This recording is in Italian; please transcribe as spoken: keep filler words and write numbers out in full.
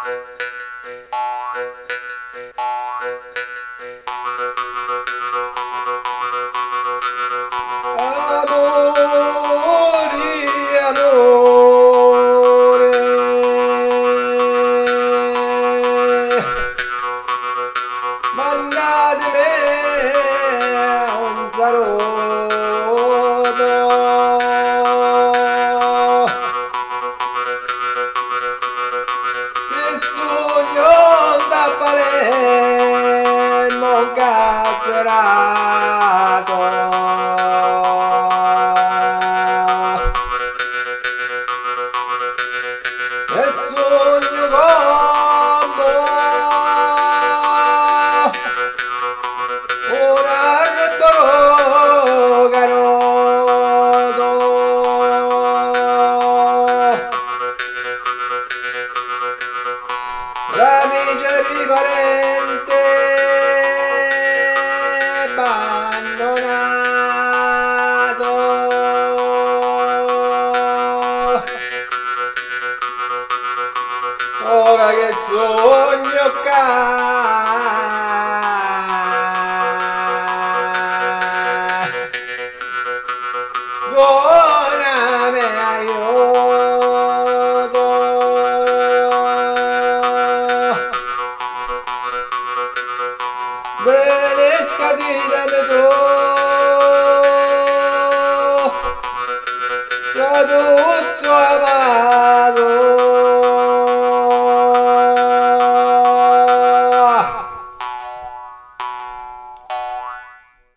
Mandatemi un saluto, che sogno da Palermo catturato, e sogno come ora rebbero caroto, l'amici di parente abbandonato, ora che sogno ca buona me aiuto, bene scatine me tu, traduzzo amato.